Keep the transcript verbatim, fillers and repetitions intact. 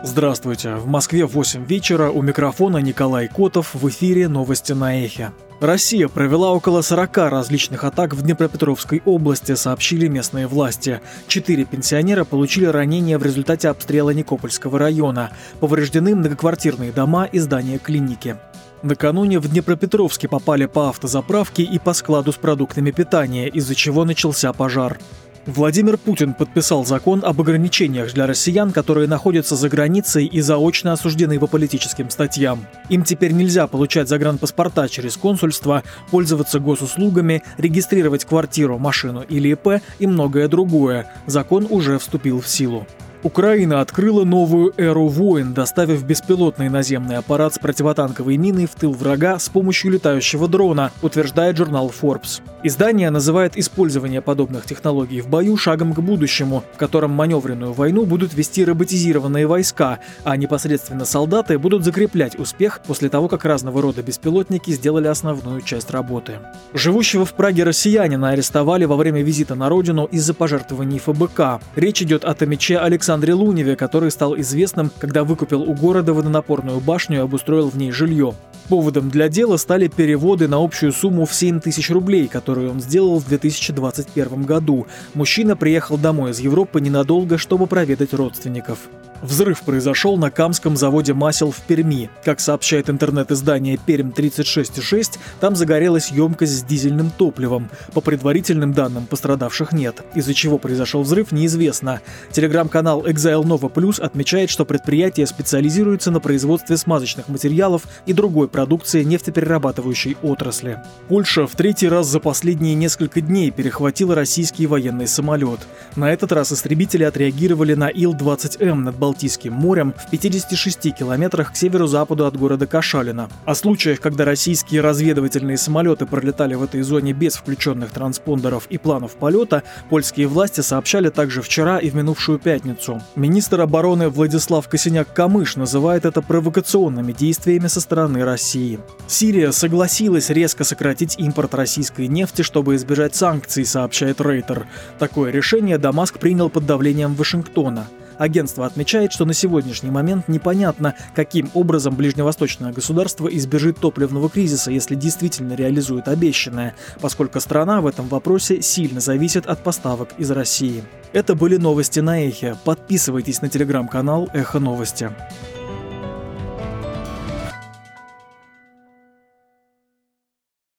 Здравствуйте. В Москве восемь вечера, у микрофона Николай Котов, в эфире новости на Эхе. Россия провела около сорока различных атак в Днепропетровской области, сообщили местные власти. Четыре пенсионера получили ранения в результате обстрела Никопольского района. Повреждены многоквартирные дома и здания клиники. Накануне в Днепропетровске попали по автозаправке и по складу с продуктами питания, из-за чего начался пожар. Владимир Путин подписал закон об ограничениях для россиян, которые находятся за границей и заочно осуждены по политическим статьям. Им теперь нельзя получать загранпаспорта через консульство, пользоваться госуслугами, регистрировать квартиру, машину или ИП и многое другое. Закон уже вступил в силу. Украина открыла новую эру войн, доставив беспилотный наземный аппарат с противотанковой миной в тыл врага с помощью летающего дрона, утверждает журнал Forbes. Издание называет использование подобных технологий в бою шагом к будущему, в котором маневренную войну будут вести роботизированные войска, а непосредственно солдаты будут закреплять успех после того, как разного рода беспилотники сделали основную часть работы. Живущего в Праге россиянина арестовали во время визита на родину из-за пожертвований эф бэ ка. Речь идет о томиче Александре Александре Луневе, который стал известным, когда выкупил у города водонапорную башню и обустроил в ней жилье. Поводом для дела стали переводы на общую сумму в семь тысяч рублей, которые он сделал в две тысячи двадцать первом году. Мужчина приехал домой из Европы ненадолго, чтобы проведать родственников. Взрыв произошел на Камском заводе масел в Перми. Как сообщает интернет-издание Пермь тридцать шесть и шесть, там загорелась емкость с дизельным топливом. По предварительным данным, пострадавших нет. Из-за чего произошел взрыв, неизвестно. Телеграм-канал Exile Nova Plus отмечает, что предприятие специализируется на производстве смазочных материалов и другой продукции нефтеперерабатывающей отрасли. Польша в третий раз за последние несколько дней перехватила российский военный самолет. На этот раз истребители отреагировали на Ил двадцать эм над Балтийским морем в пятидесяти шести километрах к северо-западу от города Кашалина. О случаях, когда российские разведывательные самолеты пролетали в этой зоне без включенных транспондеров и планов полета, польские власти сообщали также вчера и в минувшую пятницу. Министр обороны Владислав Косиняк-Камыш называет это провокационными действиями со стороны России. Сирия согласилась резко сократить импорт российской нефти, чтобы избежать санкций, сообщает Рейтер. Такое решение Дамаск принял под давлением Вашингтона. Агентство отмечает, что на сегодняшний момент непонятно, каким образом ближневосточное государство избежит топливного кризиса, если действительно реализует обещанное, поскольку страна в этом вопросе сильно зависит от поставок из России. Это были новости на Эхе. Подписывайтесь на телеграм-канал Эхо Новости.